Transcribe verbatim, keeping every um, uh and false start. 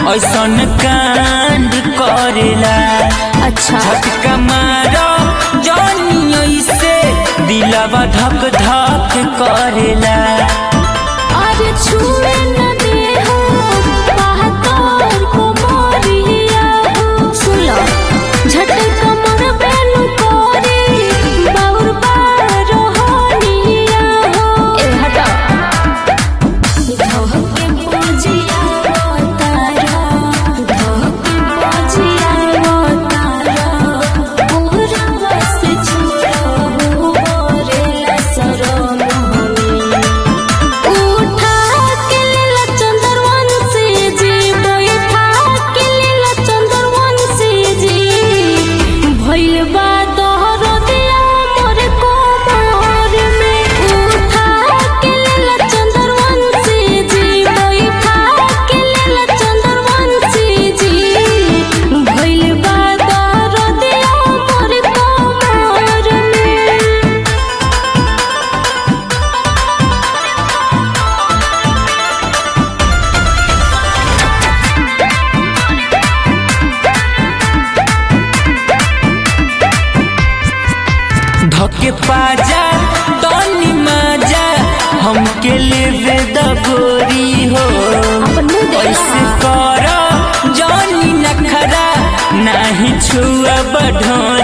ऐसन कांड करेला। अच्छा झटका मारो जानी ऐसे दिलवा धक धक करेला। अरे छुए न दे हो बहत्तर को मोरिया हो। सुन लो झटका मोर बेनु कोरी बाउर बारो होनिया हो। ए हटा धोके बोझिया तारा धोके बोझिया तारा पूरा बस छुड़ो हो मोरे सरो मोहनी। उठा के लीला चंदरवन से जी बैठा के लीला चंदरवन से जी भइल बा तोहर दिया मोर कोमर में। उठा के लीला चंदरवन से जी बैठा के लीला चंदरवन से जी भइल बा तोहर दिया मोर कोमर में। धके पाजा तनी माजा हमके लेवे द गोरी हो। अपन मुंह देखा। ऐसे कर जानी नखरा नाही छुआ बढ़